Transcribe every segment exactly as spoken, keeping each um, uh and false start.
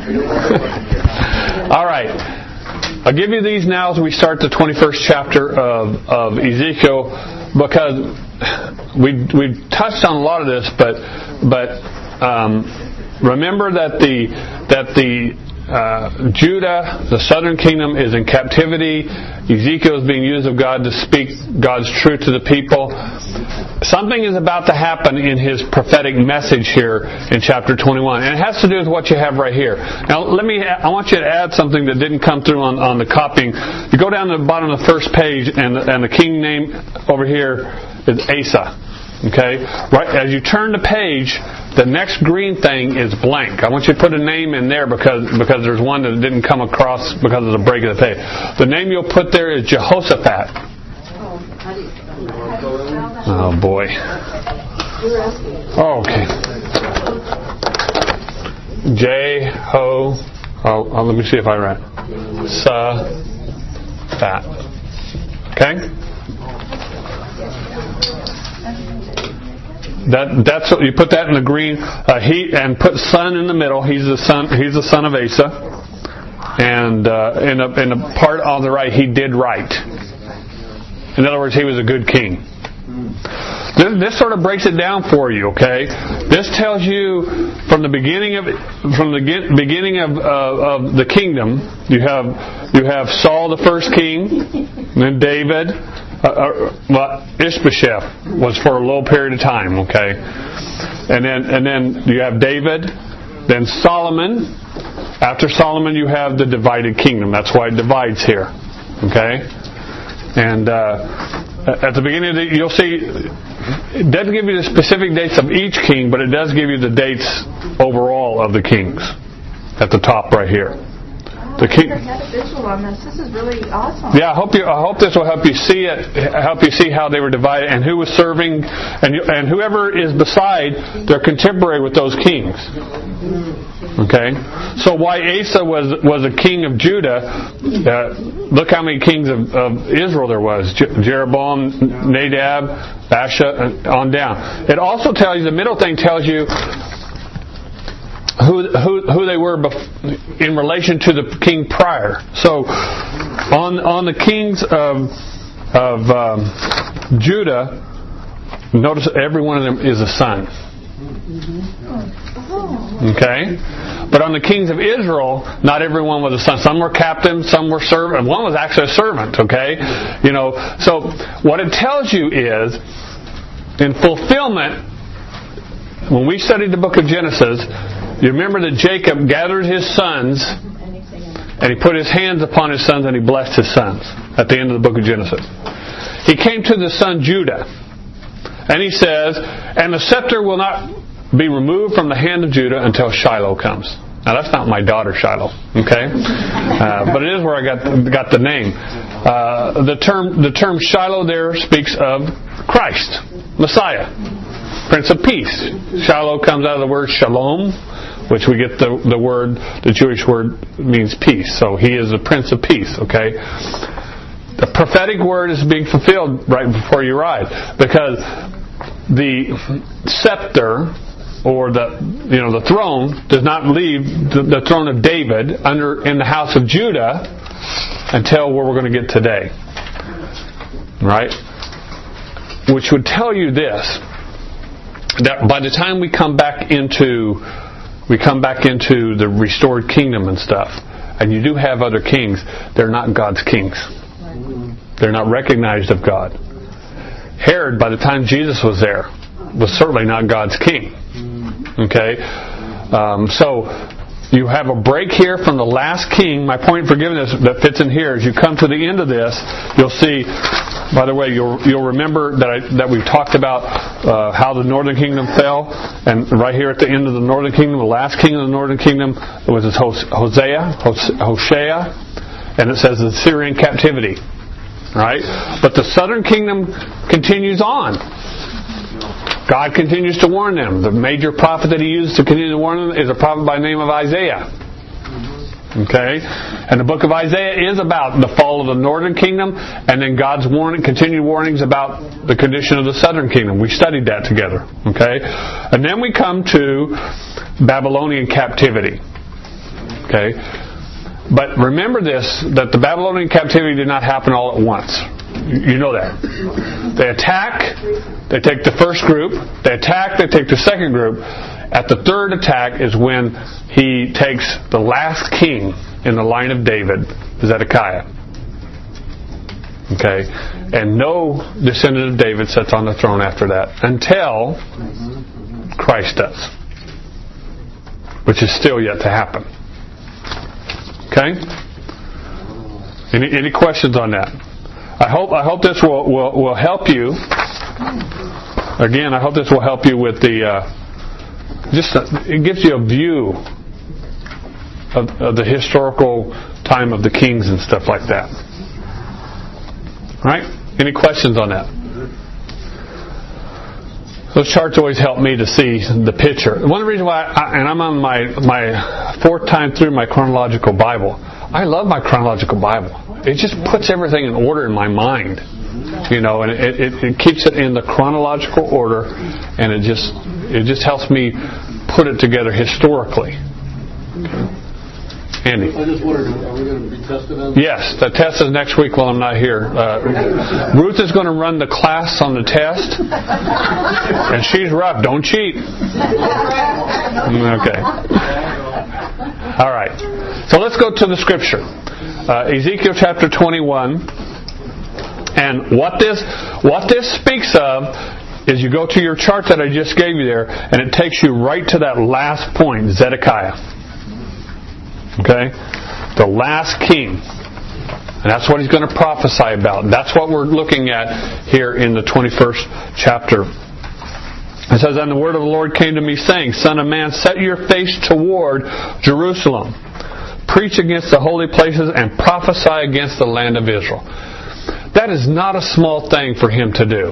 All right. I'll give you these now as we start the twenty-first chapter of, of Ezekiel, because we we touched on a lot of this, but but um, remember that the that the uh, Judah, the southern kingdom, is in captivity. Ezekiel is being used of God to speak God's truth to the people. Something is about to happen in his prophetic message here in chapter twenty-one, and it has to do with what you have right here. Now, let me. I want you to add something that didn't come through on, on the copying. You go down to the bottom of the first page, and and the king name over here is Asa. Okay, right as you turn the page, the next green thing is blank. I want you to put a name in there because because there's one that didn't come across because of the break of the page. The name you'll put there is Jehoshaphat. Oh boy. Oh, okay. J Ho. Oh, oh, let me see if I write. Sa Fat. Okay. That that's what you put that in the green. Uh, he and put son in the middle. He's the son. He's the son of Asa. And uh, in a in a part on the right, he did right. In other words, he was a good king. This, this sort of breaks it down for you, okay? This tells you from the beginning of from the beginning of uh, of the kingdom, you have you have Saul, the first king, and then David. Uh, uh, well, Ishbosheth was for a little period of time, okay? And then and then you have David, then Solomon. After Solomon, you have the divided kingdom. That's why it divides here, okay? And uh, at the beginning of the, you'll see, it doesn't give you the specific dates of each king, but it does give you the dates overall of the kings at the top right here. The king. I never had a visual on this. This is really awesome. Yeah, I hope you. I hope this will help you see it. Help you see how they were divided and who was serving, and you, and whoever is beside, they're contemporary with those kings. Okay, so why Asa was was a king of Judah? Uh, look how many kings of, of Israel there was: Je- Jeroboam, Nadab, Baasha, on down. It also tells you, the middle thing tells you who who who they were bef- in relation to the king prior. So on on the kings of of um, Judah, notice every one of them is a son. Okay, but on the kings of Israel, not everyone was a son. Some were captains, some were servant. One was actually a servant. Okay, you know. So what it tells you is, in fulfillment, when we studied the book of Genesis, you remember that Jacob gathered his sons and he put his hands upon his sons and he blessed his sons at the end of the book of Genesis. He came to the son Judah and he says, and the scepter will not be removed from the hand of Judah until Shiloh comes. Now that's not my daughter Shiloh, okay? Uh, but it is where I got got the name. Uh, the term the term Shiloh there speaks of Christ, Messiah, Prince of Peace. Shiloh comes out of the word Shalom, which we get the the word, the Jewish word means peace. So he is the Prince of Peace, okay? The prophetic word is being fulfilled right before your eyes, because the scepter, or the you know the throne, does not leave the, the throne of David under in the house of Judah until where we're going to get today, right? Which would tell you this, that by the time we come back into we come back into the restored kingdom and stuff, and you do have other kings, they're not God's kings. They're not recognized of God. Herod, by the time Jesus was there, was certainly not God's king. Okay? Um, so, you have a break here from the last king. My point for giving this that fits in here is, you come to the end of this, you'll see, by the way, you'll you'll remember that I, that we've talked about uh, how the northern kingdom fell, and right here at the end of the northern kingdom, the last king of the northern kingdom was Hosea, Hoshea, and it says the Syrian captivity. Right? But the southern kingdom continues on. God continues to warn them. The major prophet that he used to continue to warn them is a prophet by the name of Isaiah. Okay? And the book of Isaiah is about the fall of the northern kingdom, and then God's warning, continued warnings about the condition of the southern kingdom. We studied that together. Okay? And then we come to Babylonian captivity. Okay? But remember this, that the Babylonian captivity did not happen all at once. You know that. They attack, they take the first group, they attack, they take the second group. At the third attack is when he takes the last king in the line of David, Zedekiah. Okay? And no descendant of David sits on the throne after that until Christ does. Which is still yet to happen. Okay? Any any questions on that? I hope I hope this will, will, will help you. Again, I hope this will help you with the uh, just a, it gives you a view of, of the historical time of the kings and stuff like that. All right? Any questions on that? Those charts always help me to see the picture. One of the reasons why, I, and I'm on my my fourth time through my chronological Bible. I love my chronological Bible. It just puts everything in order in my mind, you know, and it, it, it keeps it in the chronological order, and it just it just helps me put it together historically. Andy. I just wondered, are we going to be tested on that? Yes, the test is next week while I'm not here. Uh, Ruth is going to run the class on the test, and she's rough. Don't cheat. Okay. All right. So let's go to the scripture. Uh, Ezekiel chapter twenty-one. And what this what this speaks of is you go to your chart that I just gave you there, and it takes you right to that last point, Zedekiah. Okay? The last king. And that's what he's going to prophesy about. That's what we're looking at here in the twenty-first chapter. It says, "And the word of the Lord came to me, saying, Son of man, set your face toward Jerusalem. Preach against the holy places and prophesy against the land of Israel." That is not a small thing for him to do.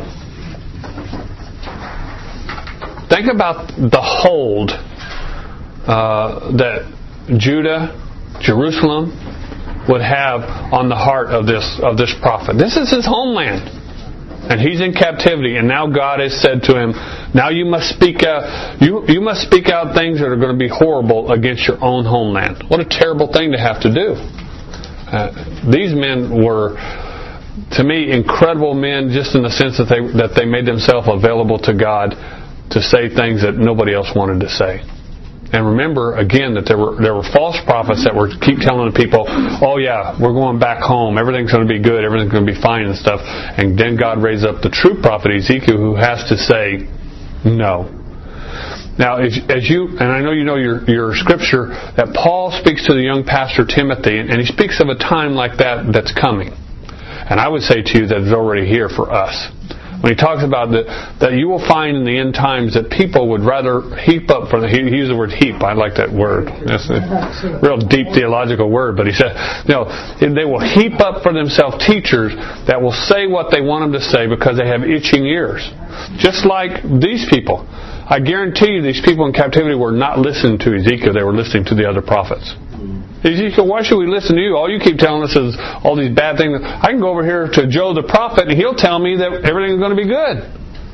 Think about the hold uh, that Judah, Jerusalem would have on the heart of this of this prophet. This is his homeland, and he's in captivity. And now God has said to him, "Now you must speak out. You you must speak out things that are going to be horrible against your own homeland." What a terrible thing to have to do. Uh, these men were, to me, incredible men, just in the sense that they that they made themselves available to God to say things that nobody else wanted to say. And remember, again, that there were there were false prophets that were keep telling the people, "Oh yeah, we're going back home. Everything's going to be good. Everything's going to be fine and stuff." And then God raised up the true prophet Ezekiel, who has to say, "No." Now, as, as you and I know you know your your scripture that Paul speaks to the young pastor Timothy, and he speaks of a time like that that's coming. And I would say to you that it's already here for us. When he talks about that, that you will find in the end times that people would rather heap up for the, he, he used the word heap. I like that word. That's a real deep theological word. But he said, you know, they will heap up for themselves teachers that will say what they want them to say because they have itching ears. Just like these people. I guarantee you these people in captivity were not listening to Ezekiel. They were listening to the other prophets. Ezekiel, why should we listen to you? All you keep telling us is all these bad things. I can go over here to Joe the prophet and he'll tell me that everything's going to be good.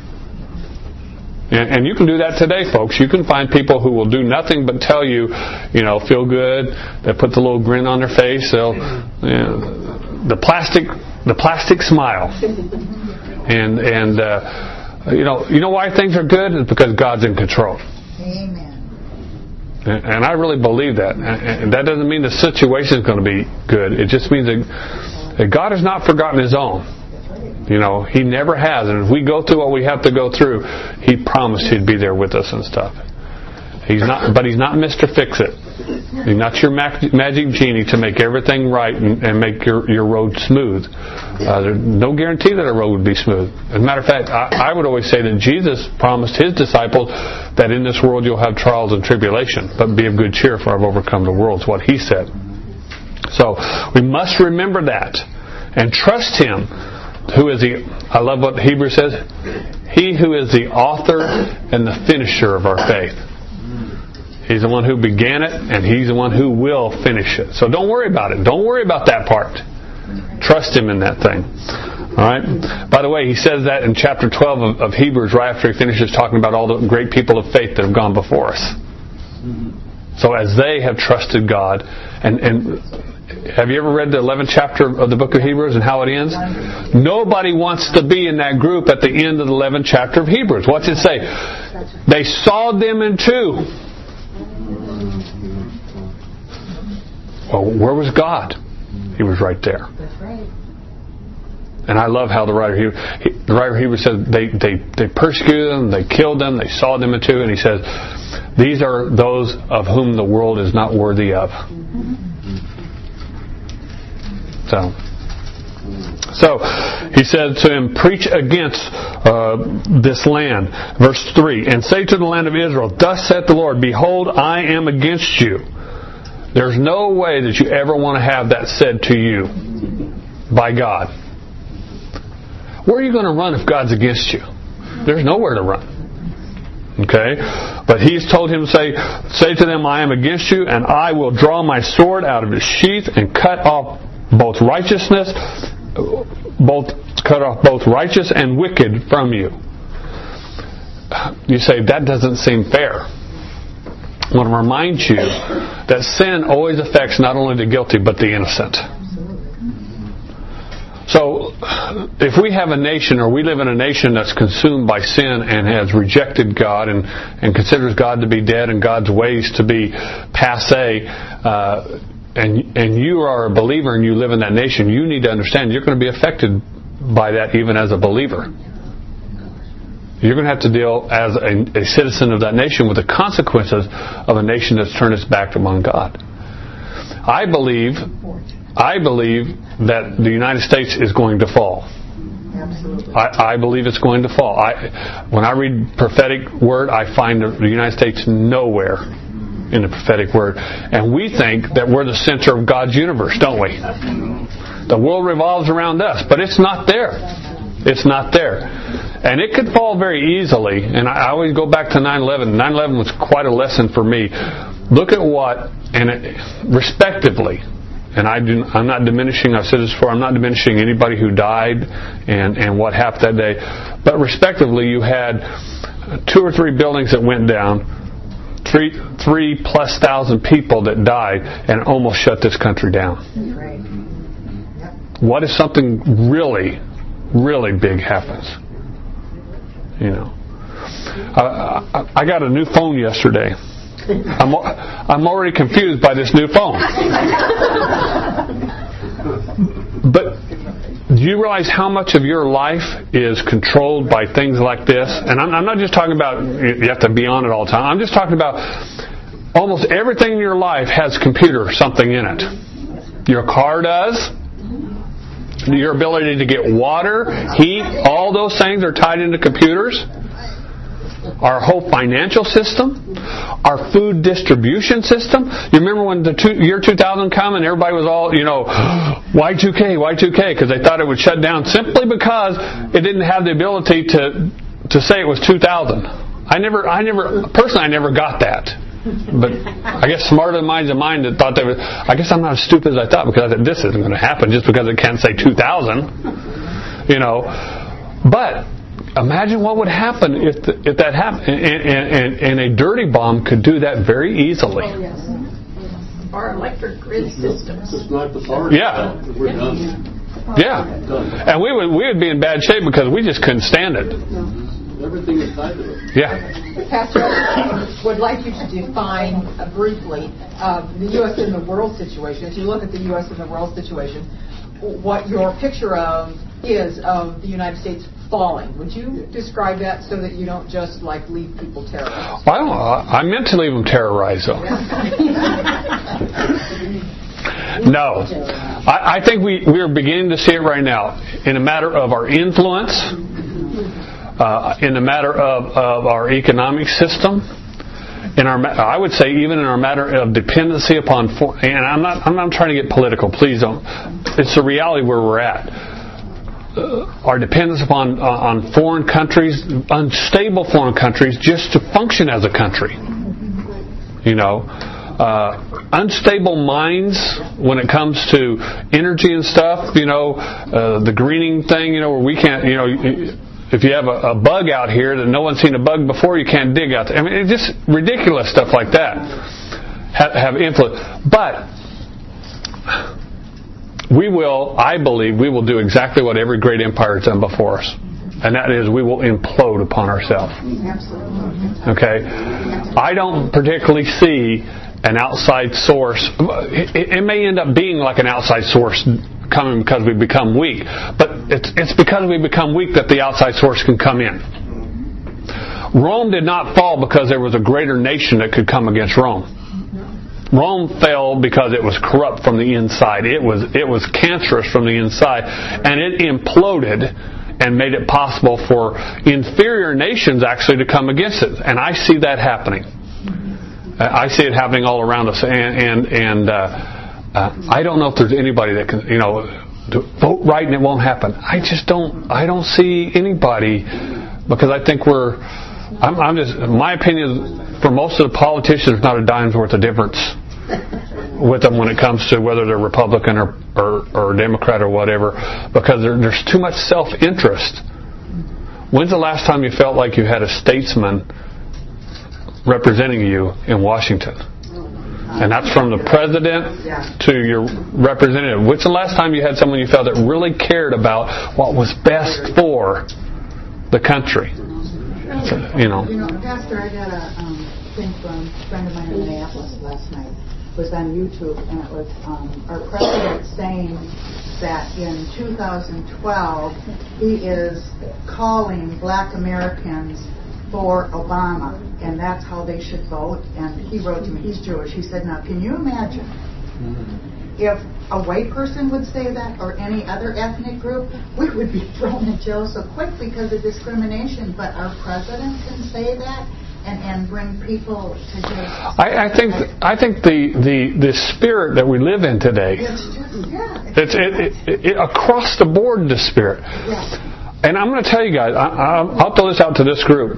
And, and you can do that today, folks. You can find people who will do nothing but tell you, you know, feel good. They put the little grin on their face. They'll, you know, the plastic, the plastic smile. And and uh, you know, you know why things are good? It's because God's in control. Amen. And I really believe that. And that doesn't mean the situation is going to be good. It just means that God has not forgotten His own. You know, He never has. And if we go through what we have to go through, He promised He'd be there with us and stuff. He's not, but He's not Mister Fix-It. He's not your magic genie to make everything right and, and make your, your road smooth. Uh, there's no guarantee that a road would be smooth. As a matter of fact, I, I would always say that Jesus promised His disciples that in this world you'll have trials and tribulation, but be of good cheer, for I've overcome the world. Is what He said. So we must remember that and trust Him, who is the, I love what Hebrews says, He who is the author and the finisher of our faith. He's the one who began it, and He's the one who will finish it. So don't worry about it. Don't worry about that part. Trust Him in that thing. All right. By the way, He says that in chapter twelve of, of Hebrews, right after He finishes talking about all the great people of faith that have gone before us. So as they have trusted God, and, and have you ever read the eleventh chapter of the book of Hebrews and how it ends? Nobody wants to be in that group at the end of the eleventh chapter of Hebrews. What's it say? They sawed them in two. Well, where was God? He was right there. That's right. And I love how the writer he, he, the writer Hebrews says they, they, they persecuted them, they killed them, they sawed them in two, and he says, these are those of whom the world is not worthy of. So, so he said to him, preach against uh, this land. Verse three, and say to the land of Israel, thus saith the Lord, behold, I am against you. There's no way that you ever want to have that said to you by God. Where are you going to run if God's against you? There's nowhere to run. Okay? But he's told him to say, say to them, I am against you, and I will draw my sword out of its sheath and cut off both righteousness, both cut off both righteous and wicked from you. You say, that doesn't seem fair. I want to remind you that sin always affects not only the guilty but the innocent. So, if we have a nation, or we live in a nation that's consumed by sin and has rejected God and, and considers God to be dead and God's ways to be passé, uh, and and you are a believer and you live in that nation, you need to understand you're going to be affected by that even as a believer. You're going to have to deal as a, a citizen of that nation with the consequences of a nation that's turned its back among God. I believe, I believe that the United States is going to fall. Absolutely. I, I believe it's going to fall. I, when I read prophetic word, I find the, the United States nowhere in the prophetic word. And we think that we're the center of God's universe, don't we? The world revolves around us, but it's not there. It's not there. And it could fall very easily. And I always go back to nine eleven. nine eleven was quite a lesson for me. Look at what, and it, respectively, and I do, I'm not diminishing, I've said this before, I'm not diminishing anybody who died and, and what happened that day. But respectively, you had two or three buildings that went down, three, three plus thousand people that died, and almost shut this country down. Right. Yep. What if something really, really big happens? You know, I, I, I got a new phone yesterday. I'm I'm already confused by this new phone. But do you realize how much of your life is controlled by things like this? And I'm, I'm not just talking about you have to be on it all the time. I'm just talking about almost everything in your life has computer something in it. Your car does. Your ability to get water, heat, all those things are tied into computers. Our whole financial system, our food distribution system. You remember when the two, year two thousand come and everybody was all, you know, Y two K, Y two K, because they thought it would shut down simply because it didn't have the ability to to say it was two thousand. I never, I never, personally, I never got that. But I guess smarter minds than mine that thought they were. I guess I'm not as stupid as I thought, because I said this isn't going to happen just because it can't say two thousand. You know, but imagine what would happen if the, if that happened, and, and, and, and a dirty bomb could do that very easily. Oh, yes. Our electric grid systems. Just knock the power Yeah. out. We're done. Yeah, and we would we would be in bad shape because we just couldn't stand it. Everything is tied to it. Yeah. Pastor, I would like you to define uh, briefly uh, the U S in the world situation. If you look at the U S in the world situation, what your picture of is of the United States falling. Would you describe that so that you don't just like leave people terrorized? Well, I don't know. I meant to leave them terrorized, though. No. I, I think we, we are beginning to see it right now in a matter of our influence, uh, in the matter of, of our economic system, in our, I would say even in our matter of dependency upon, for, and I'm not, I'm not trying to get political, please don't. It's the reality where we're at. Uh, our dependence upon uh, on foreign countries, unstable foreign countries, just to function as a country. You know, uh, unstable minds when it comes to energy and stuff. You know, uh, the greening thing. You know, where we can't. You know, if you have a, a bug out here that no one's seen a bug before, you can't dig out there. I mean, it's just ridiculous stuff like that. have, have influence. But we will, I believe, we will do exactly what every great empire has done before us. And that is, we will implode upon ourselves. Okay? I don't particularly see an outside source. It, it may end up being like an outside source coming because we become weak. But it's, it's because we become weak that the outside source can come in. Rome did not fall because there was a greater nation that could come against Rome. Rome fell because it was corrupt from the inside. It was it was cancerous from the inside, and it imploded and made it possible for inferior nations actually to come against it. And I see that happening. I see it happening all around us. And and and uh, uh, I don't know if there's anybody that can, you know, vote right and it won't happen. I just don't. I don't see anybody, because I think we're. I'm, I'm just. My opinion, for most of the politicians, not a dime's worth of difference with them when it comes to whether they're Republican or or, or Democrat or whatever, because there, there's too much self-interest. When's the last time you felt like you had a statesman representing you in Washington? And that's from the president to your representative. When's the last time you had someone you felt that really cared about what was best for the country? So, you know. You know, Pastor, I got a um, thing from a friend of mine in Minneapolis last night. It was on YouTube, and it was um, our president saying that in two thousand twelve he is calling Black Americans for Obama, and that's how they should vote. And he wrote to me, he's Jewish. He said, "Now, can you imagine if a white person would say that, or any other ethnic group? We would be thrown in jail so quick because of discrimination. But our president can say that and, and bring people to justice." I, I think I think the, the, the spirit that we live in today, It's just, yeah. it's it, it, it, across the board, the spirit. Yeah. And I'm going to tell you guys, I, I, I'll throw this out to this group.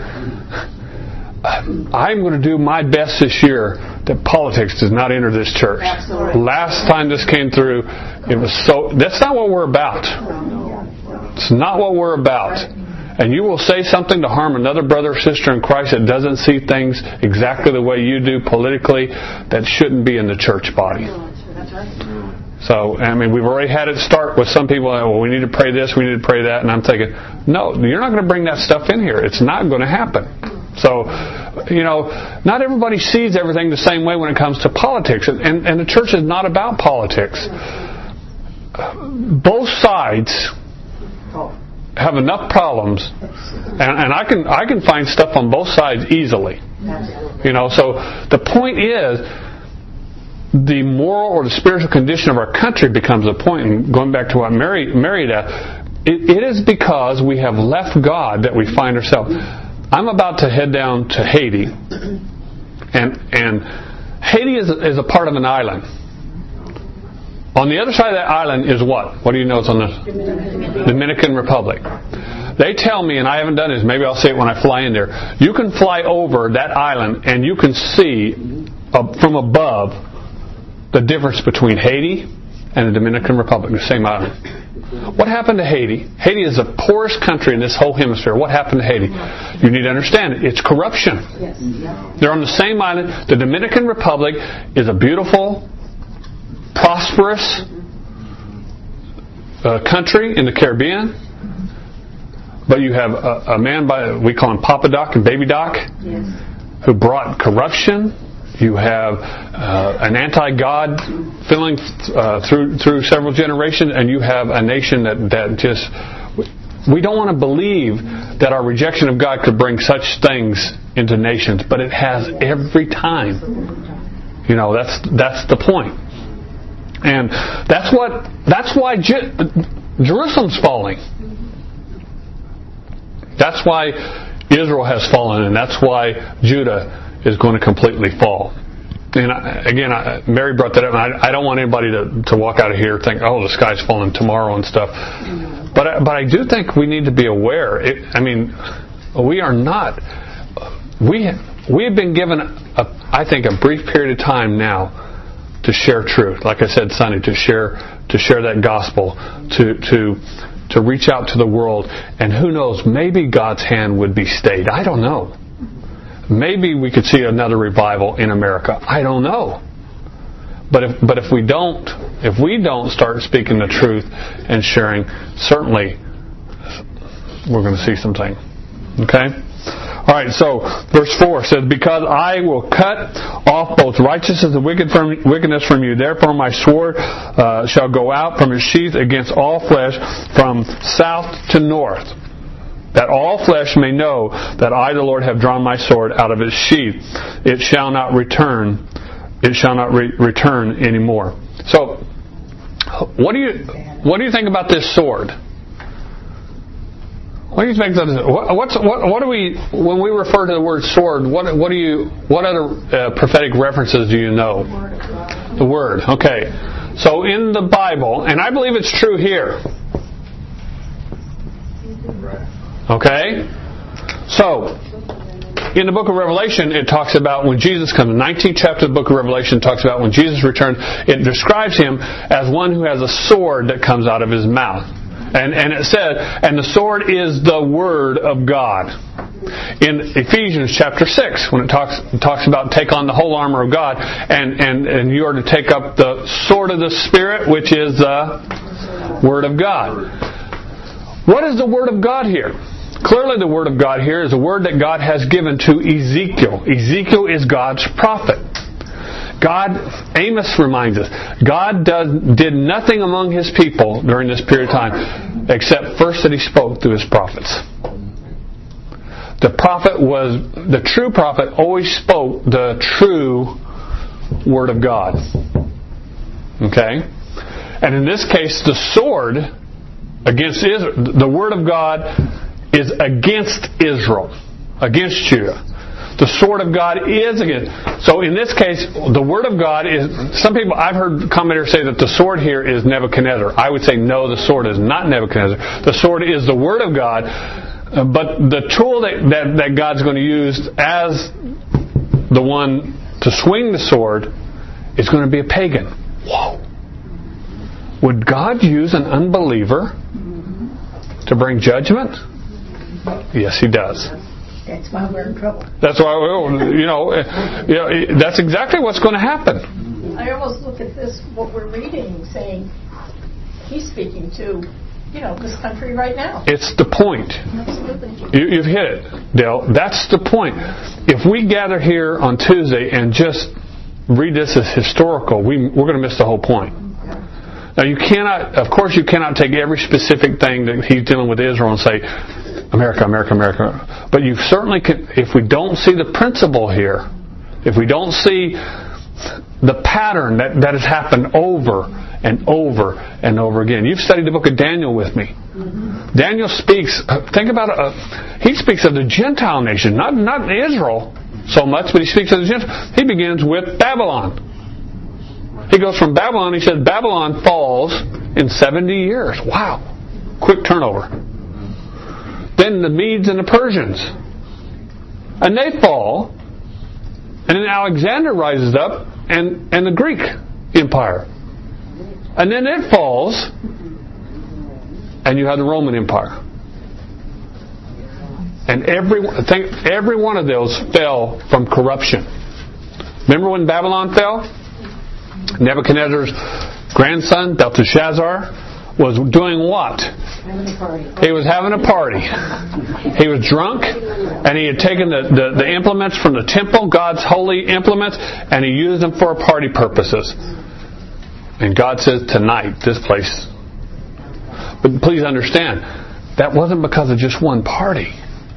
I'm going to do my best this year that politics does not enter this church. Absolutely. Last time this came through, it was so. That's not what we're about. It's not what we're about. And you will say something to harm another brother or sister in Christ that doesn't see things exactly the way you do politically, that shouldn't be in the church body. That's right. So, I mean, we've already had it start with some people, well, we need to pray this, we need to pray that, and I'm thinking, no, you're not going to bring that stuff in here. It's not going to happen. So, you know, not everybody sees everything the same way when it comes to politics, and, and, and the church is not about politics. Both sides have enough problems, and, and I can I can find stuff on both sides easily. You know, so the point is, the moral or the spiritual condition of our country becomes a point. And going back to what Mary Mary at, it, it is because we have left God that we find ourselves. I'm about to head down to Haiti, and and Haiti is a, is a part of an island. On the other side of that island is what? What do you know is on the Dominican Republic? They tell me, and I haven't done this, maybe I'll say it when I fly in there, you can fly over that island and you can see uh, from above the difference between Haiti and the Dominican Republic, the same island. What happened to Haiti? Haiti is the poorest country in this whole hemisphere. What happened to Haiti? You need to understand it. It's corruption. They're on the same island. The Dominican Republic is a beautiful, prosperous uh, country in the Caribbean. But you have a, a man by, we call him Papa Doc and Baby Doc, yes, who brought corruption. You have uh, an anti-God feeling uh, through through several generations, and you have a nation that, that just, we don't want to believe that our rejection of God could bring such things into nations, but it has every time. You know, that's that's the point. And that's what that's why Je- Jerusalem's falling. That's why Israel has fallen, and that's why Judah is going to completely fall. And I, again, I, Mary brought that up, and I, I don't want anybody to, to walk out of here and think, oh, the sky's falling tomorrow and stuff. But I, but I do think we need to be aware. It, I mean, we are not. We we have been given, a, I think, a brief period of time now to share truth. Like I said Sunday, to share to share that gospel, to to to reach out to the world, and who knows, maybe God's hand would be stayed. I don't know. maybe we could see another revival in America. I don't know. But if but if we don't if we don't start speaking the truth and sharing, certainly we're going to see something. Okay? All right, so verse four says, because I will cut off both righteousness and wicked from, wickedness from you. Therefore my sword uh, shall go out from its sheath against all flesh from south to north, that all flesh may know that I, the Lord, have drawn my sword out of its sheath. It shall not return. It shall not re- return anymore. So, what do you what do you think about this sword? What do you think? That is, what, what's what? What do we when we refer to the word sword? What what do you what other uh, prophetic references do you know? The word. Okay. So in the Bible, and I believe it's true here. Okay. So in the book of Revelation, it talks about when Jesus comes. The nineteenth chapter of the book of Revelation talks about when Jesus returns. It describes him as one who has a sword that comes out of his mouth. And, and it said, and the sword is the Word of God. In Ephesians chapter six, when it talks it talks about take on the whole armor of God, and, and, and you are to take up the sword of the Spirit, which is the Word of God. What is the Word of God here? Clearly the Word of God here is a word that God has given to Ezekiel. Ezekiel is God's prophet. God, Amos reminds us, God does, did nothing among His people during this period of time except first that He spoke through His prophets. The prophet was, the true prophet always spoke the true Word of God. Okay? And in this case, the sword against Israel, the Word of God is against Israel, against Judah. The sword of God is against. So in this case, the Word of God is. Some people, I've heard commentators say that the sword here is Nebuchadnezzar. I would say no, the sword is not Nebuchadnezzar. The sword is the Word of God. But the tool that, that, that God's going to use as the one to swing the sword is going to be a pagan. Whoa. Would God use an unbeliever to bring judgment? Yes, He does. That's why we're in trouble. That's why, you know, you know, that's exactly what's going to happen. I almost look at this, what we're reading, saying He's speaking to, you know, this country right now. It's the point. Absolutely. You, you've hit it, Dale. That's the point. If we gather here on Tuesday and just read this as historical, we, we're going to miss the whole point. Now, you cannot, of course, you cannot take every specific thing that He's dealing with Israel and say, America, America, America. But you certainly can, if we don't see the principle here, if we don't see the pattern that, that has happened over and over and over again. You've studied the book of Daniel with me. Mm-hmm. Daniel speaks, think about it, uh, he speaks of the Gentile nation, not, not Israel so much, but he speaks of the Gentile. He begins with Babylon. He goes from Babylon, he says Babylon falls in seventy years. Wow. Quick turnover. Then the Medes and the Persians. And they fall. And then Alexander rises up and, and the Greek Empire. And then it falls. And you have the Roman Empire. And every, think, every one of those fell from corruption. Remember when Babylon fell? Nebuchadnezzar's grandson, Belteshazzar, was doing what? Having a party. He was having a party. He was drunk, and he had taken the, the, the implements from the temple, God's holy implements, and he used them for party purposes. And God says, tonight, this place. But please understand, that wasn't because of just one party.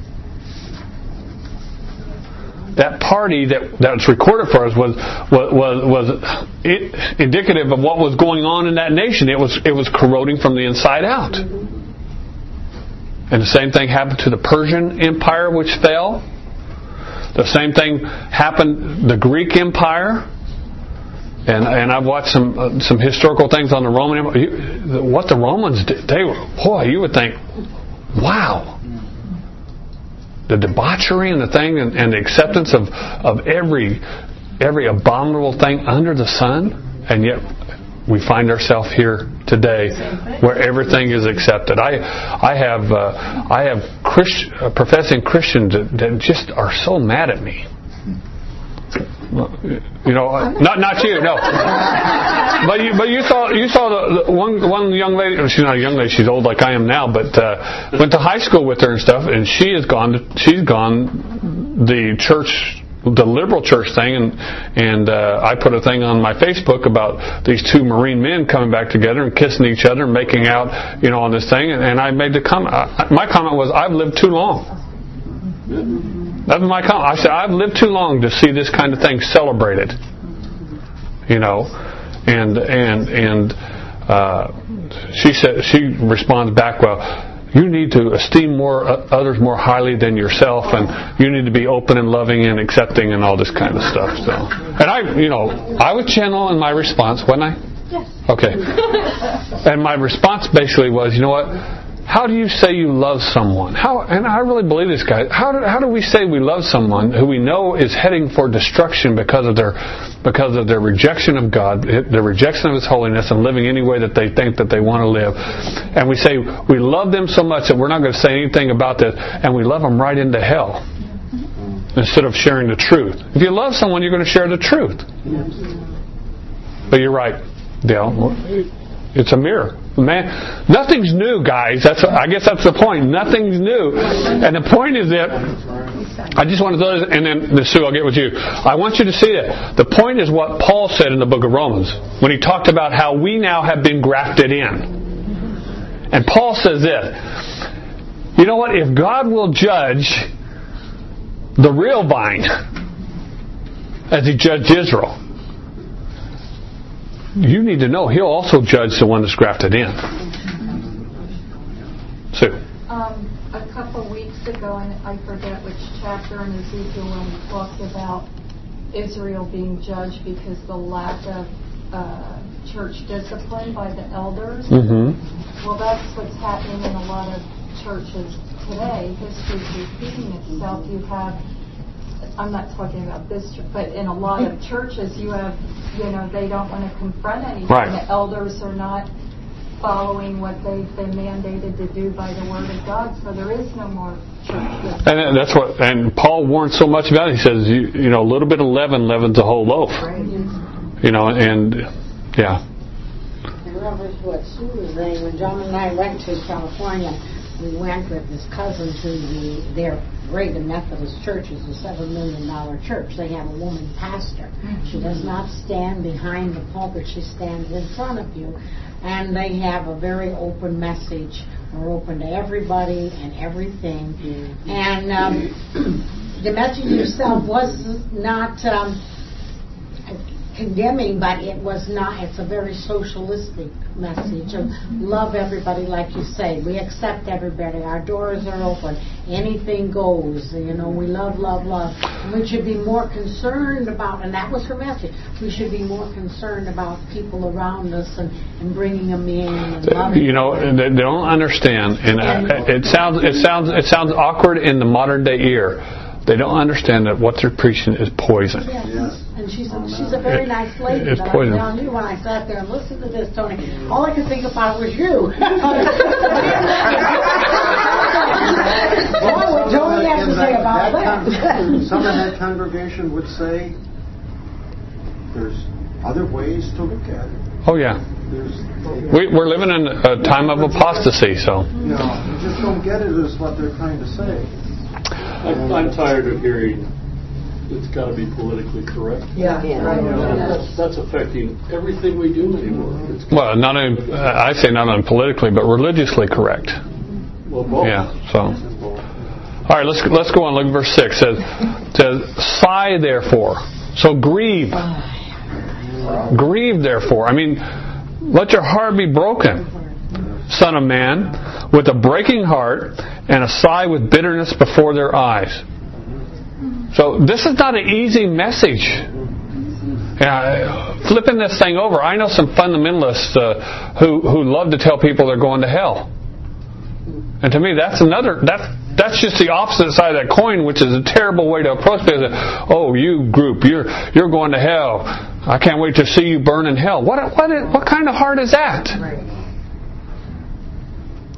That party that that's recorded for us was was was, was it, indicative of what was going on in that nation. It was it was corroding from the inside out. And the same thing happened to the Persian Empire, which fell. The same thing happened the Greek Empire. And and I've watched some uh, some historical things on the Roman Empire. What the Romans did, they were, boy, you would think, wow. The debauchery and the thing and, and the acceptance of, of every every abominable thing under the sun, and yet we find ourselves here today where everything is accepted. I I have uh, I have Christ, uh, professing Christians that, that just are so mad at me. You know, not not you, no. But you but you saw you saw the, the one one young lady. She's not a young lady. She's old like I am now, but uh, went to high school with her and stuff. And she has gone. To, she's gone the church. The liberal church thing, and and uh, I put a thing on my Facebook about these two Marine men coming back together and kissing each other and making out, you know, on this thing. And, and I made the comment. Uh, my comment was, "I've lived too long." That was my comment. I said, "I've lived too long to see this kind of thing celebrated." You know, and and and uh, she said she responds back, "Well, you need to esteem more uh, others more highly than yourself, and you need to be open and loving and accepting and all this kind of stuff." So, and I, you know, I was gentle in my response, wasn't I? Yes. Okay. And my response basically was, you know what? How do you say you love someone? How? And I really believe this, guy. How do how do we say we love someone who we know is heading for destruction because of their because of their rejection of God, their rejection of His holiness, and living any way that they think that they want to live? And we say we love them so much that we're not going to say anything about this, and we love them right into hell instead of sharing the truth. If you love someone, you're going to share the truth. But you're right, Dale. It's a mirror. Man, nothing's new, guys. That's I guess that's the point. Nothing's new. And the point is that I just want to throw this, and then Sue, I'll get with you. I want you to see it. The point is what Paul said in the book of Romans when he talked about how we now have been grafted in. And Paul says this. You know what? If God will judge the real vine as He judged Israel, you need to know He'll also judge the one that's grafted in. Sue. Um, a couple weeks ago, and I forget which chapter in Ezekiel, when we talked about Israel being judged because the lack of uh, church discipline by the elders. Mm-hmm. Well, that's what's happening in a lot of churches today. History's repeating itself. You have, I'm not talking about this church, but in a lot of churches you have, you know, they don't want to confront anything. Right. The elders are not following what they've been mandated to do by the Word of God, so there is no more church discipline. And that's what, and Paul warns so much about it. He says, you, you know, a little bit of leaven leavens the whole loaf. Right. You know, and, yeah. And Robert, what Sue was saying, when John and I went to California, we went with his cousin to the their great Methodist church. It's a seven million dollar church. They have a woman pastor. She does not stand behind the pulpit. She stands in front of you. And they have a very open message. We're open to everybody and everything. Mm-hmm. And um, the message itself was not um, condemning, but it was not. It's a very socialistic message of love everybody, like you say. We accept everybody. Our doors are open. Anything goes. You know, we love, love, love. And we should be more concerned about, and that was her message, we should be more concerned about people around us and, and bringing them in and loving You know, them. they don't understand, and, And uh, it sounds it sounds it sounds awkward in the modern day ear. They don't understand that what they're preaching is poison. Yes. Yes. And she's a, she's a very It- nice lady. it's but I'm poison. telling you, when I sat there and listened to this, Tony, all I could think about was you. Boy, what Tony has to say about that. con- some in that congregation would say there's other ways to look at it. Oh yeah, There's, we, we're living in a time of apostasy. So you know, you just don't get it is what they're trying to say. I'm, I'm tired of hearing it's got to be politically correct. Yeah, right. And that's, that's affecting everything we do anymore. It's, well, not only, I say not only politically, but religiously correct. well, both. Yeah. So, all right, let's let's go on. Look at verse six. It says, it says, sigh therefore. So grieve, grieve therefore. I mean, let your heart be broken, son of man, with a breaking heart and a sigh with bitterness before their eyes. So this is not an easy message. Yeah, flipping this thing over, I know some fundamentalists uh, who who love to tell people they're going to hell. And to me, that's another that's that's just the opposite side of that coin, which is a terrible way to approach it. Oh, you group, you're you're going to hell. I can't wait to see you burn in hell. What what what kind of heart is that? Right.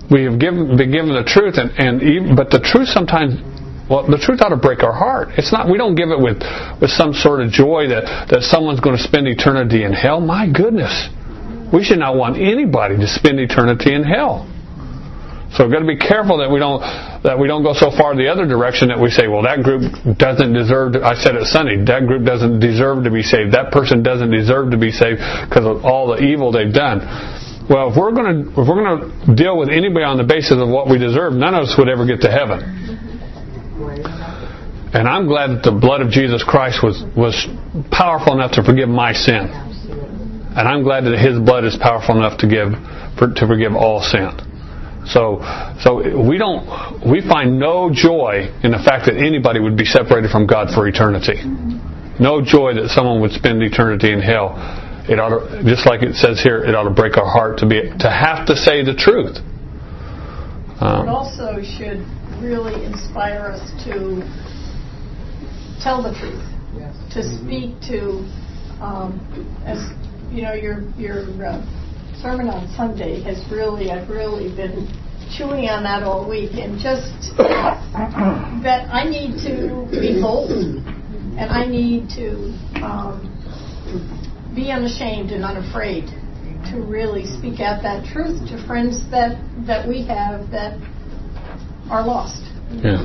we have given, been given the truth, and, and even, but the truth sometimes, well, the truth ought to break our heart. It's not, we don't give it with, with some sort of joy that, that someone's going to spend eternity in hell. My goodness. We should not want anybody to spend eternity in hell. So we've got to be careful that we don't that we don't go so far the other direction that we say, well, that group doesn't deserve to, I said it Sunday, that group doesn't deserve to be saved. That person doesn't deserve to be saved because of all the evil they've done. Well, if we're going to if we're going to deal with anybody on the basis of what we deserve, none of us would ever get to heaven. And I'm glad that the blood of Jesus Christ was was powerful enough to forgive my sin. And I'm glad that His blood is powerful enough to give for, to forgive all sin. So, so we don't we find no joy in the fact that anybody would be separated from God for eternity. No joy that someone would spend eternity in hell. It ought to, just like it says here, it ought to break our heart to be to have to say the truth. Um, it also should really inspire us to tell the truth, yes. to speak to, um, as you know, your your uh, sermon on Sunday has really, I've really been chewing on that all week, and just that I need to be bold, and I need to um, be unashamed and unafraid to really speak out that truth to friends that, that we have that are lost. Yeah.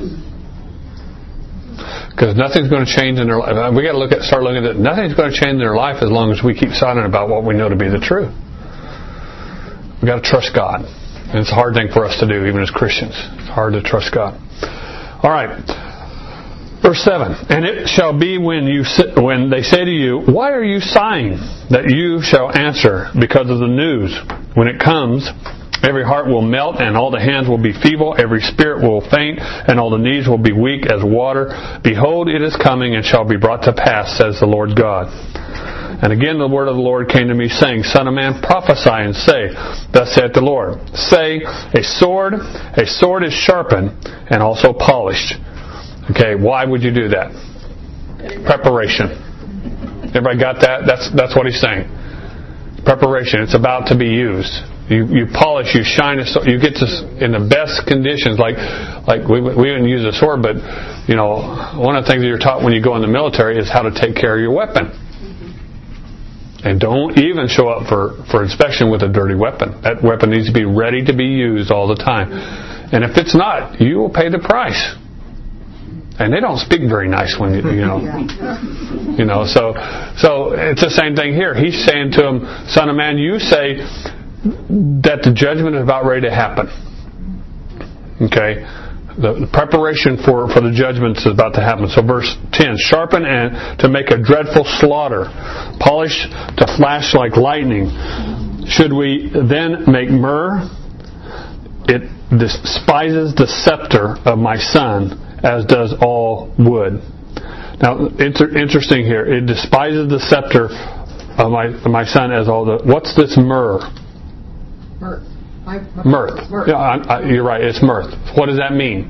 Because nothing's going to change in their life. We got to look at, start looking at it. Nothing's going to change in their life as long as we keep silent about what we know to be the truth. We got to trust God, and it's a hard thing for us to do, even as Christians. It's hard to trust God. All right, verse seven. And it shall be when you when they say to you, "Why are you sighing?" that you shall answer, "Because of the news. When it comes, every heart will melt, and all the hands will be feeble, every spirit will faint, and all the knees will be weak as water. Behold, it is coming, and shall be brought to pass, says the Lord God." And again the word of the Lord came to me, saying, "Son of man, prophesy and say, Thus saith the Lord. Say, a sword, a sword is sharpened, and also polished." Okay, why would you do that? Preparation. Everybody got that? That's that's what he's saying. Preparation. It's about to be used. You you polish, you shine it, so you get this in the best conditions. Like like we we didn't use a sword, but you know, one of the things that you're taught when you go in the military is how to take care of your weapon. And don't even show up for, for inspection with a dirty weapon. That weapon needs to be ready to be used all the time. And if it's not, you will pay the price. And they don't speak very nice when you, you know, you know. So, so it's the same thing here. He's saying to him, "Son of man, you say that the judgment is about ready to happen." Okay. The, the preparation for, for the judgments is about to happen. So verse ten, "Sharpen and to make a dreadful slaughter, polished to flash like lightning. Should we then make myrrh? It despises the scepter of my son, as does all wood." Now, inter- interesting here. It despises the scepter of my of my son as all the. What's this myrrh? Myrrh. Mirth. Mirth. Yeah, I, I, you're right. It's mirth. What does that mean?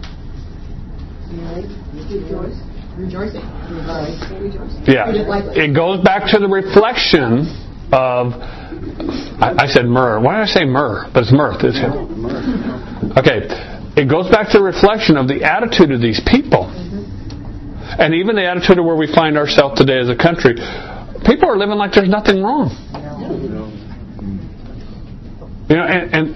Rejoice. Rejoicing. Rejoicing. Yeah. It goes back to the reflection of. I, I said myrrh. Why did I say myrrh? But it's mirth. It's okay. It goes back to the reflection of the attitude of these people, and even the attitude of where we find ourselves today as a country. People are living like there's nothing wrong. You know, and, and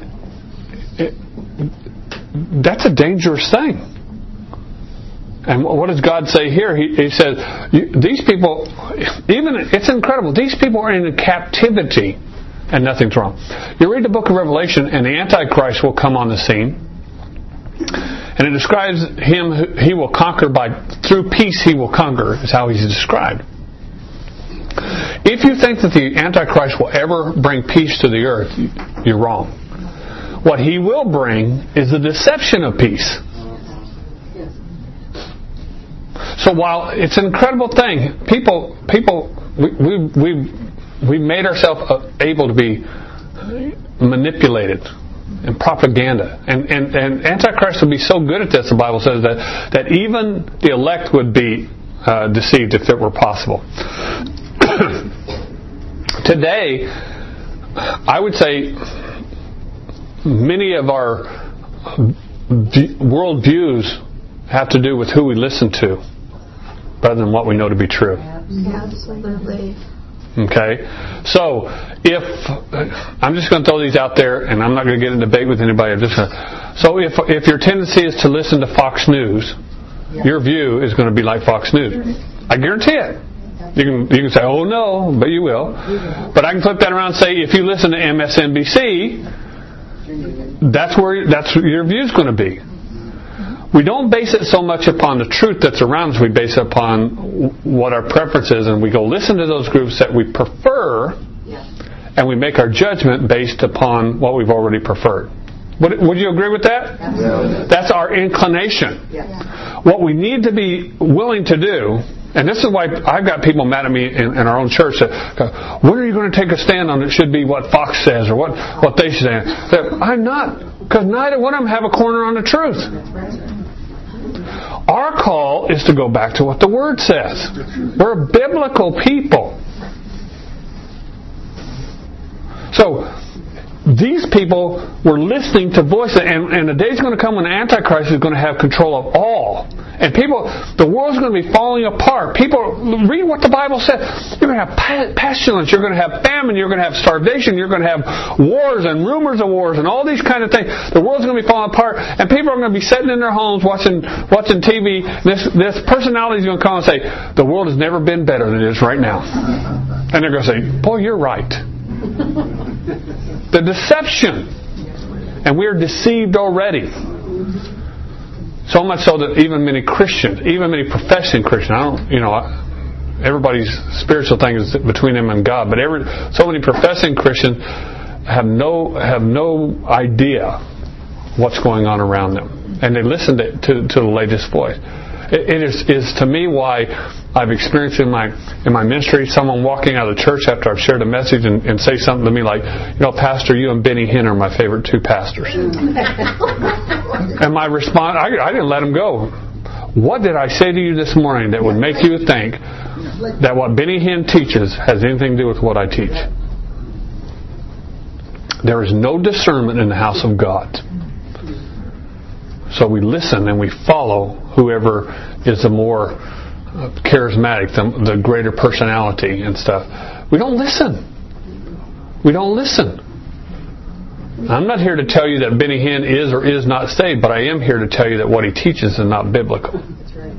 it, that's a dangerous thing. And what does God say here? He, he says, you, these people, even, it's incredible, these people are in captivity and nothing's wrong. You read the book of Revelation and the Antichrist will come on the scene. And it describes him, he will conquer by, through peace he will conquer, is how he's described. If you think that the Antichrist will ever bring peace to the earth, you're wrong. What he will bring is the deception of peace. So while it's an incredible thing, people, people, we we we we made ourselves able to be manipulated and propaganda, and and and Antichrist will be so good at this. The Bible says that that even the elect would be uh, deceived if it were possible. Today, I would say many of our world views have to do with who we listen to rather than what we know to be true. Absolutely. Okay? So, if, I'm just going to throw these out there, and I'm not going to get in a debate with anybody. I'm just gonna, so if if your tendency is to listen to Fox News, yeah. your view is going to be like Fox News. I guarantee it. You can you can say, oh no, but you will. But I can flip that around and say, if you listen to M S N B C, that's where that's where your view is going to be. We don't base it so much upon the truth that's around us. We base it upon what our preference is, and we go listen to those groups that we prefer, and we make our judgment based upon what we've already preferred. Would, would you agree with that? Absolutely. That's our inclination. Yes. What we need to be willing to do, and this is why I've got people mad at me in, in our own church that go, when are you going to take a stand on it should be what Fox says or what, what they say? I'm not, because neither one of them have a corner on the truth. Our call is to go back to what the Word says. We're a biblical people. So, these people were listening to voices, and, and the day's going to come when the Antichrist is going to have control of all. And people, the world's going to be falling apart. People, read what the Bible says. You're going to have pestilence, you're going to have famine, you're going to have starvation, you're going to have wars and rumors of wars and all these kind of things. The world's going to be falling apart, and people are going to be sitting in their homes watching watching T V. This this personality is going to come and say, the world has never been better than it is right now. And they're going to say, boy, you're right. The deception. And we're deceived already. So much so that even many Christians, even many professing Christians, I don't, you know, everybody's spiritual thing is between them and God, but every, so many professing Christians have no have no idea what's going on around them. And they listen to, to, to the latest voice. It, it is, is to me why I've experienced in my in my ministry someone walking out of the church after I've shared a message and, and say something to me like, you know, Pastor, you and Benny Hinn are my favorite two pastors. And my response, I, I didn't let him go. What did I say to you this morning that would make you think that what Benny Hinn teaches has anything to do with what I teach? There is no discernment in the house of God. So we listen and we follow whoever is the more charismatic, the, the greater personality and stuff. We don't listen. We don't listen. I'm not here to tell you that Benny Hinn is or is not saved, but I am here to tell you that what he teaches is not biblical. That's right.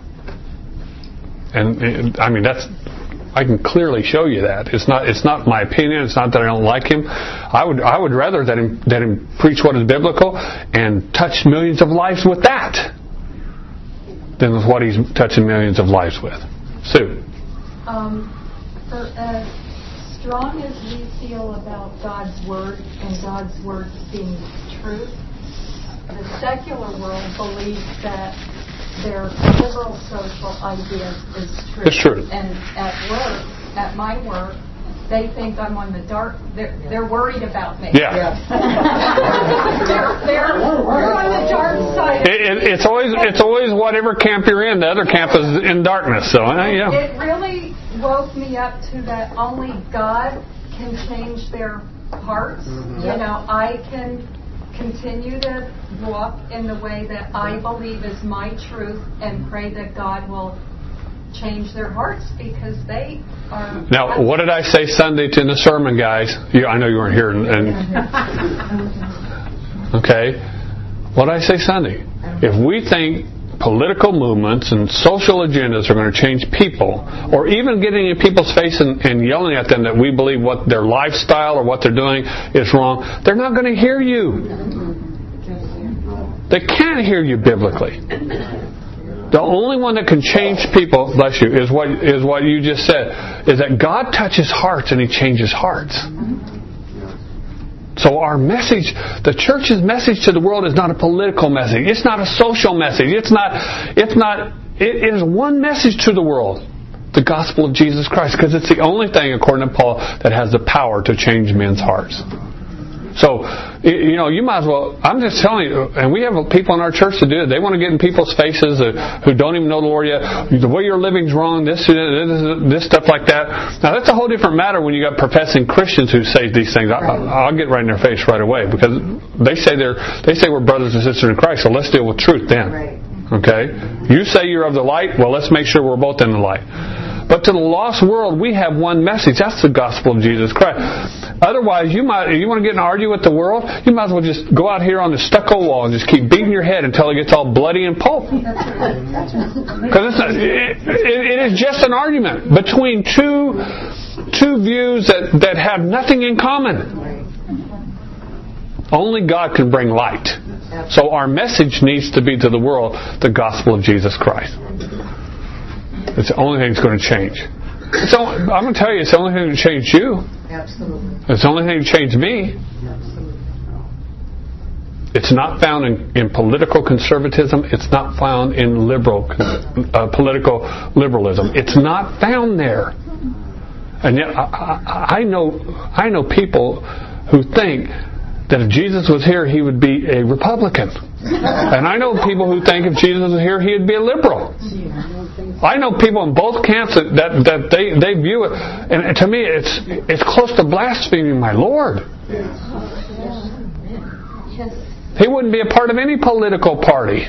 And, and I mean, that's I can clearly show you that. It's not it's not my opinion. It's not that I don't like him. I would I would rather that him that him preach what is biblical and touch millions of lives with that than with what he's touching millions of lives with. Sue. Um, for as strong as we feel about God's Word and God's Word being truth, the secular world believes that their liberal social ideas is true. It's true. And at work, at my work, they think I'm on the dark. They're, they're worried about me. Yeah. they're, they're, we're on the dark side. It, it, it's always it's always whatever camp you're in. The other camp is in darkness. So uh, yeah. It really woke me up to that only God can change their hearts. Mm-hmm. You know, I can continue to walk in the way that I believe is my truth and pray that God will change their hearts because they are... Now, what did I say Sunday in the sermon, guys? You, I know you weren't here. And, and okay. What did I say Sunday? If we think political movements and social agendas are going to change people, or even getting in people's face and, and yelling at them that we believe what their lifestyle or what they're doing is wrong, they're not going to hear you. They can't hear you biblically. The only one that can change people, bless you, is what is what you just said, is that God touches hearts and He changes hearts. So our message, the church's message to the world is not a political message. It's not a social message. It's not, it's not, it is one message to the world. The gospel of Jesus Christ. Because it's the only thing, according to Paul, that has the power to change men's hearts. So, you know, you might as well, I'm just telling you, and we have people in our church that do it. They want to get in people's faces who don't even know the Lord yet. The way you're living is wrong, this, this, this stuff like that. Now, that's a whole different matter when you got professing Christians who say these things. I, I'll get right in their face right away because they say they're, they say we're brothers and sisters in Christ, so let's deal with truth then. Okay? You say you're of the light, well, let's make sure we're both in the light. But to the lost world, we have one message. That's the gospel of Jesus Christ. Otherwise, you might, if you want to get in an argument with the world, you might as well just go out here on the stucco wall and just keep beating your head until it gets all bloody and pulp. Because it, it, it is just an argument between two two views that, that have nothing in common. Only God can bring light. So our message needs to be to the world the gospel of Jesus Christ. It's the only thing that's going to change. It's only, I'm going to tell you, it's the only thing that changed you. Absolutely. It's the only thing that changed me. Absolutely. It's not found in, in political conservatism. It's not found in liberal uh, political liberalism. It's not found there. And yet, I, I, I know I know people who think that if Jesus was here, he would be a Republican. And I know people who think if Jesus was here, he would be a liberal. I know people in both camps that, that, that they, they view it, and to me it's it's close to blaspheming my Lord. He wouldn't be a part of any political party.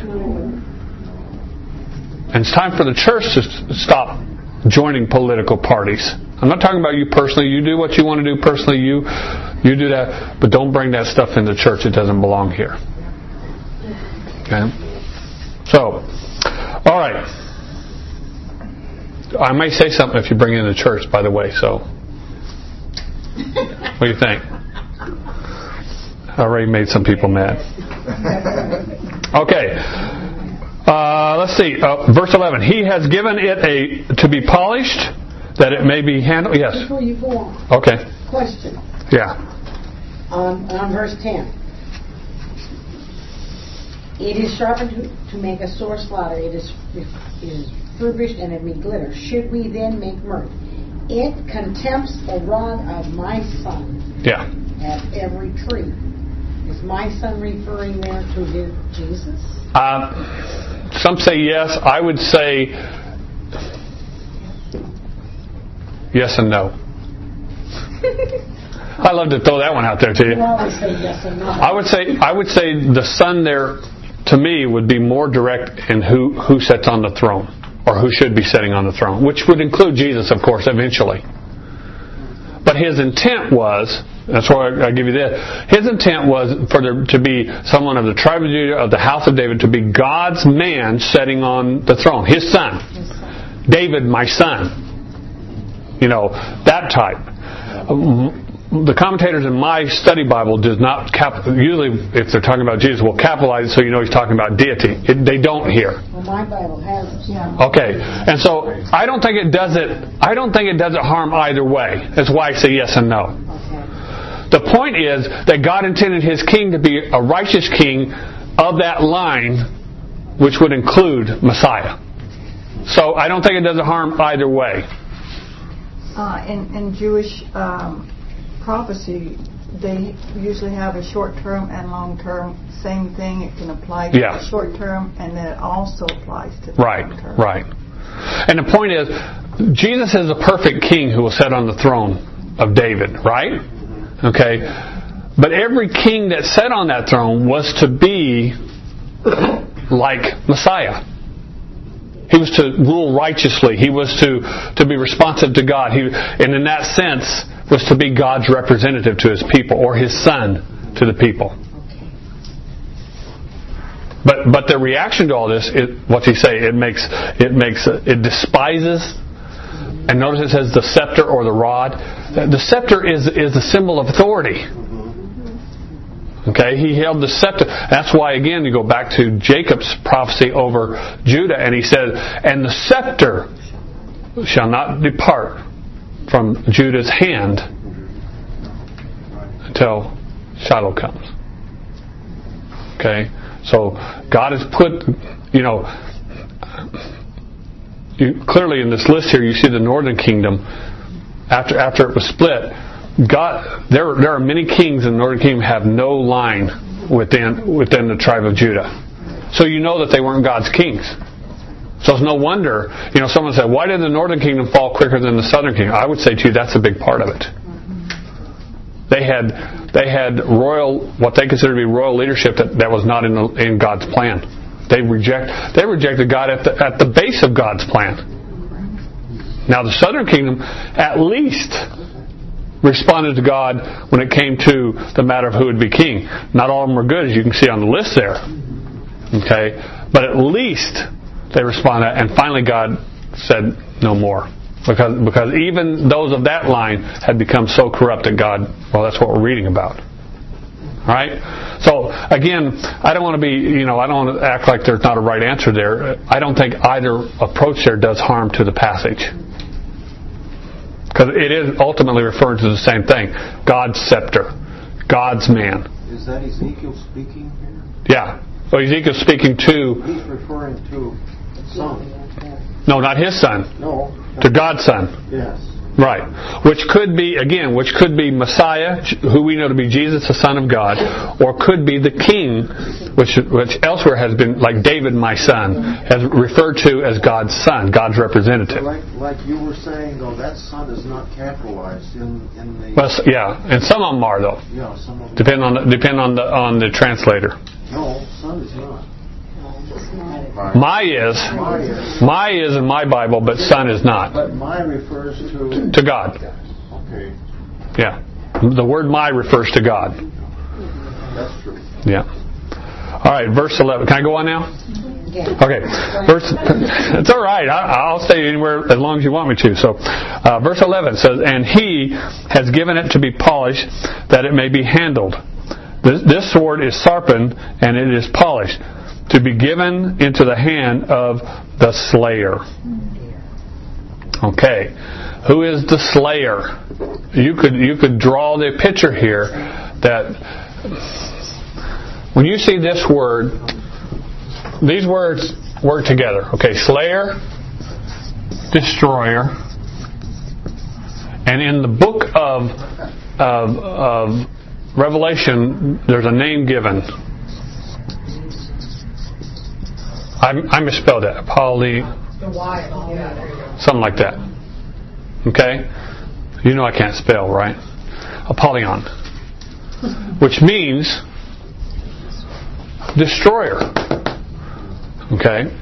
And it's time for the church to stop joining political parties. I'm not talking about you personally. You do what you want to do personally. You you do that, but don't bring that stuff in the church. It doesn't belong here. Okay? So, all right. I may say something if you bring it in the church, by the way, so what do you think? I already made some people mad. Okay. Uh, let's see. Uh, verse eleven. He has given it a to be polished, that it may be handled. Yes. Before you go on. Okay. Question. Yeah. On, on verse ten. It is sharpened to, to make a sore slaughter. It is, it is furbished and it may glitter. Should we then make mirth? It contempts the rod of my son. Yeah. At every tree. Is my son referring there to his Jesus? Uh, some say yes. I would say yes and no. I love to throw that one out there to you. You always say yes and no. I would say I would say the son there, to me, would be more direct in who, who sits on the throne, or who should be sitting on the throne, which would include Jesus, of course, eventually. But his intent was, that's why I give you this, his intent was for there to be someone of the tribe of Judah, of the house of David, to be God's man sitting on the throne, his son. His son. David, my son. You know, that type. The commentators in my study Bible does not cap. Usually, if they're talking about Jesus, will capitalize it so you know he's talking about deity. It, they don't here. Well, my Bible has it. Yeah. Okay, and so I don't think it does it. I don't think it does it harm either way. That's why I say yes and no. Okay. The point is that God intended His king to be a righteous king of that line, which would include Messiah. So I don't think it does it harm either way. Uh, in, in Jewish um, prophecy, they usually have a short term and long term. Same thing. It can apply to yeah. the short term, and then it also applies to the right, long term. Right, right. And the point is, Jesus is a perfect king who will sit on the throne of David, right? Okay. But every king that sat on that throne was to be like Messiah. He was to rule righteously. He was to, to be responsive to God. He, and in that sense, was to be God's representative to His people, or His Son to the people. But but the reaction to all this, it, what's he say? It makes it makes it despises. And notice it says the scepter or the rod. The scepter is is a symbol of authority. Okay, he held the scepter. That's why, again, you go back to Jacob's prophecy over Judah, and he said, "And the scepter shall not depart from Judah's hand until Shiloh comes." Okay, so God has put, you know, you, clearly in this list here, you see the northern kingdom after after it was split. God, there there are many kings in the northern kingdom have no line within within the tribe of Judah. So you know that they weren't God's kings. So it's no wonder, you know, someone said, why did the northern kingdom fall quicker than the southern kingdom? I would say to you, that's a big part of it. They had they had royal, what they consider to be royal leadership that, that was not in the, in God's plan. They reject they rejected God at the at the base of God's plan. Now the southern kingdom at least responded to God when it came to the matter of who would be king. Not all of them were good, as you can see on the list there. Okay, but at least they responded, and finally God said no more. Because because even those of that line had become so corrupt that God, well, that's what we're reading about. Alright? So, again, I don't want to be, you know, I don't want to act like there's not a right answer there. I don't think either approach there does harm to the passage. Because it is ultimately referring to the same thing. God's scepter. God's man. Is that Ezekiel speaking here? Yeah. So Ezekiel's speaking to... He's referring to son. No, not his son. No. To God's son. Yes. Right. Which could be, again, which could be Messiah, who we know to be Jesus, the Son of God, or could be the King, which which elsewhere has been, like David, my son, has referred to as God's son, God's representative. Like, like you were saying, though, that son is not capitalized in, in the... Well, yeah, and some of them are, though. Yeah, some of them. Depend on the, depend on the on the translator. No, son is not. My is. My is. My is in my Bible, but son is not. But my refers to... To God. Okay. Yeah. The word my refers to God. That's true. Yeah. All right, verse eleven. Can I go on now? Okay. Verse. It's all right. I, I'll stay anywhere as long as you want me to. So, uh, verse eleven says, "And he has given it to be polished, that it may be handled. This, this sword is sharpened, and it is polished, to be given into the hand of the slayer." Okay. Who is the slayer? You could you could draw the picture here that when you see this word, these words work together. Okay, slayer, destroyer, and in the book of of, of Revelation, there's a name given. I, I misspelled it. Poly, something like that. Okay? You know I can't spell, right? Apollyon. Which means destroyer. Okay?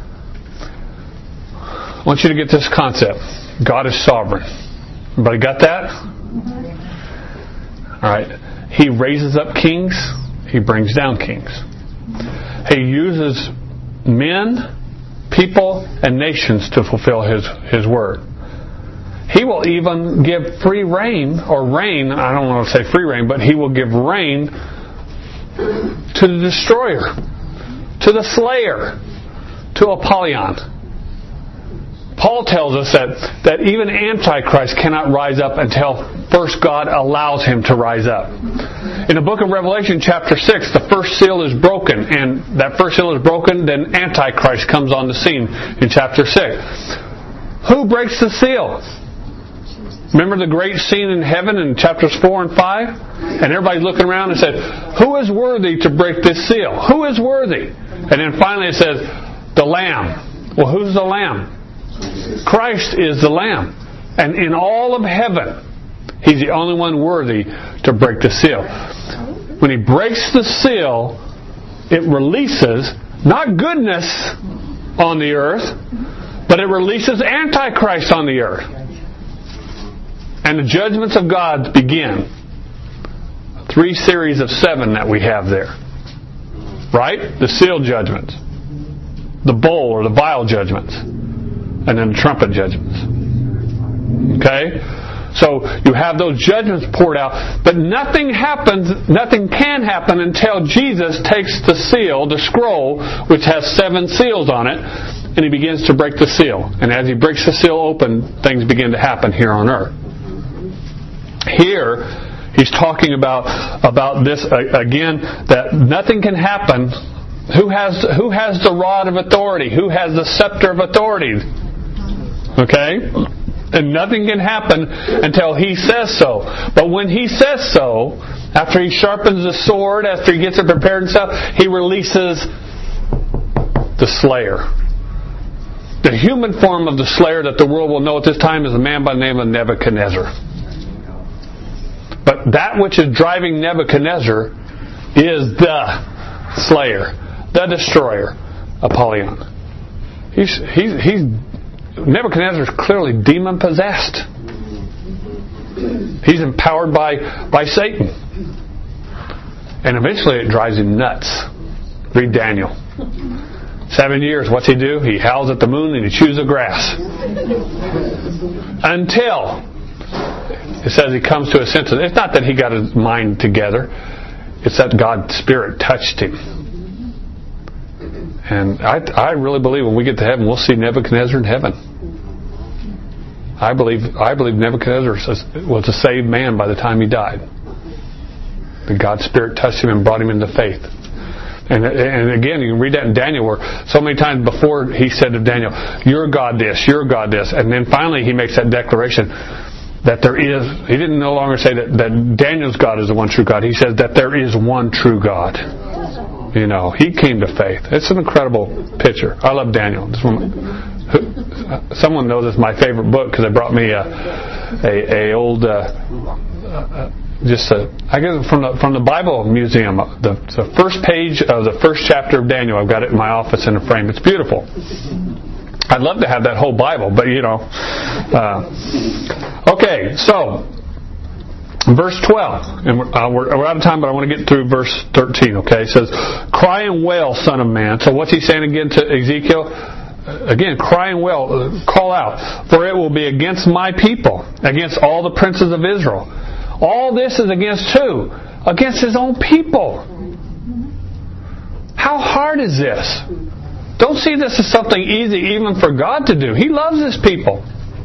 I want you to get this concept. God is sovereign. Everybody got that? Alright. He raises up kings. He brings down kings. He uses men, people, and nations to fulfill His, His word. He will even give free reign, or rain, I don't want to say free reign, but He will give rain to the destroyer, to the slayer, to Apollyon. Paul tells us that, that even Antichrist cannot rise up until first God allows him to rise up. In the book of Revelation chapter six, the first seal is broken, and that first seal is broken, then Antichrist comes on the scene in chapter six. Who breaks the seal? Remember the great scene in heaven in chapters four and five? And everybody's looking around and said, who is worthy to break this seal? Who is worthy? And then finally it says, the Lamb. Well, who's the Lamb? Christ is the Lamb. And in all of heaven, He's the only one worthy to break the seal. When He breaks the seal, it releases not goodness on the earth, but it releases Antichrist on the earth. And the judgments of God begin. Three series of seven that we have there. Right? The seal judgments. The bowl or the vial judgments. And then the trumpet judgments. Okay? So you have those judgments poured out, but nothing happens, nothing can happen until Jesus takes the seal, the scroll, which has seven seals on it, and He begins to break the seal. And as He breaks the seal open, things begin to happen here on earth. Here, He's talking about about this uh, again, that nothing can happen. Who has who has the rod of authority? Who has the scepter of authority? Okay? And nothing can happen until He says so. But when He says so, after He sharpens the sword, after He gets it prepared and stuff, He releases the slayer. The human form of the slayer that the world will know at this time is a man by the name of Nebuchadnezzar. But that which is driving Nebuchadnezzar is the slayer, the destroyer, Apollyon. He's, he's, he's Nebuchadnezzar is clearly demon-possessed. He's empowered by, by Satan. And eventually it drives him nuts. Read Daniel. Seven years, what's he do? He howls at the moon and he chews the grass. Until it says he comes to his senses. It's not that he got his mind together. It's that God's Spirit touched him. And I, I really believe when we get to heaven, we'll see Nebuchadnezzar in heaven. I believe I believe Nebuchadnezzar was a saved man by the time he died. The God's Spirit touched him and brought him into faith. And, and again, you can read that in Daniel, where so many times before he said to Daniel, "You're God this, you're God this," and then finally he makes that declaration that there is. He didn't no longer say that, that Daniel's God is the one true God. He says that there is one true God. You know, he came to faith. It's an incredible picture. I love Daniel. This one, someone knows it's my favorite book because they brought me a a, a old. Uh, uh, Just a, I get it from the from the Bible Museum. The, the first page of the first chapter of Daniel. I've got it in my office in a frame. It's beautiful. I'd love to have that whole Bible, but you know. Uh, okay, so verse twelve, and we're, uh, we're, we're out of time, but I want to get through verse thirteen. Okay, it says, "Cry and wail, son of man." So what's he saying again to Ezekiel? Again, cry and wail, call out, for it will be against my people, against all the princes of Israel. All this is against who? Against his own people. How hard is this? Don't see this as something easy even for God to do. He loves his people.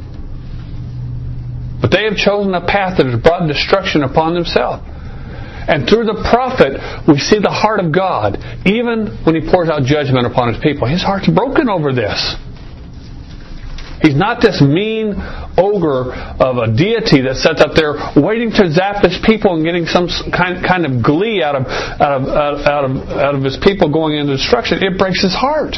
But they have chosen a path that has brought destruction upon themselves. And through the prophet, we see the heart of God, even when he pours out judgment upon his people. His heart's broken over this. He's not this mean ogre of a deity that sits up there waiting to zap his people and getting some kind kind of glee out of out of out of out of his people going into destruction. It breaks his heart.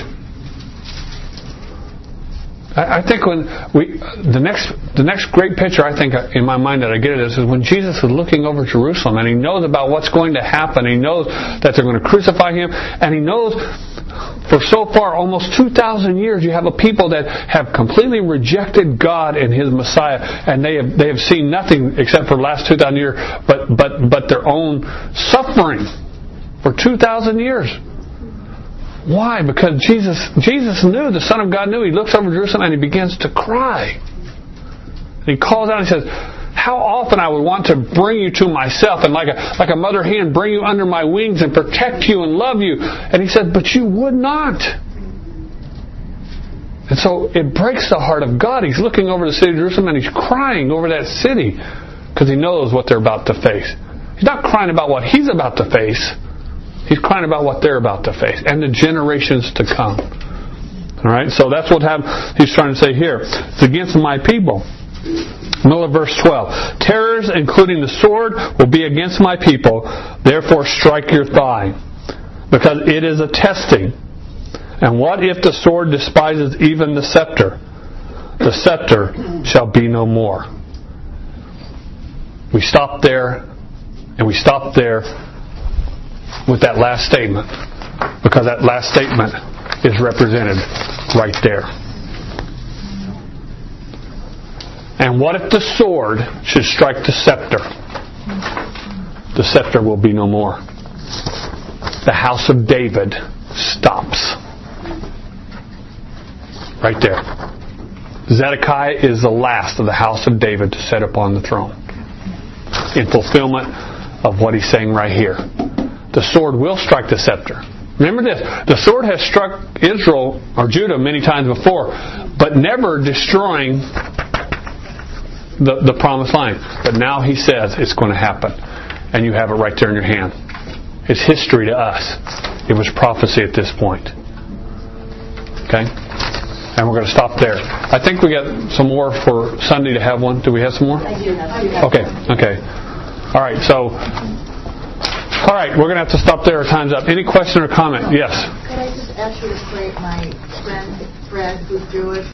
I, I think when we the next the next great picture I think in my mind that I get it is, is when Jesus is looking over Jerusalem and he knows about what's going to happen. He knows that they're going to crucify him, and he knows. For so far, almost two thousand years, you have a people that have completely rejected God and His Messiah, and they have they have seen nothing except for the last two thousand years, but but but their own suffering for two thousand years. Why? Because Jesus Jesus knew, the Son of God knew. He looks over Jerusalem and he begins to cry. And he calls out and he says, "How often I would want to bring you to myself, and like a like a mother hen bring you under my wings and protect you and love you." And he said, "But you would not." And so it breaks the heart of God. He's looking over the city of Jerusalem and he's crying over that city because he knows what they're about to face. He's not crying about what he's about to face. He's crying about what they're about to face and the generations to come. All right, so that's what he's trying to say here. It's against my people. Middle of verse twelve. "Terrors, including the sword, will be against my people. Therefore strike your thigh, because it is a testing. And what if the sword despises even the scepter? The scepter shall be no more." We stop there, and we stop there with that last statement, because that last statement is represented right there. And what if the sword should strike the scepter? The scepter will be no more. The house of David stops. Right there. Zedekiah is the last of the house of David to sit upon the throne. In fulfillment of what he's saying right here. The sword will strike the scepter. Remember this, the sword has struck Israel or Judah many times before, but never destroying The, the promised line. But now he says it's going to happen. And you have it right there in your hand. It's history to us. It was prophecy at this point. Okay? and we're going to stop there. I think we got some more for Sunday to have one. Do we have some more? I do have. Okay, okay. All right, so, all right, we're going to have to stop there. Time's up. Any question or comment? Yes? Could I just ask you to pray? My friend Fred, who's Jewish,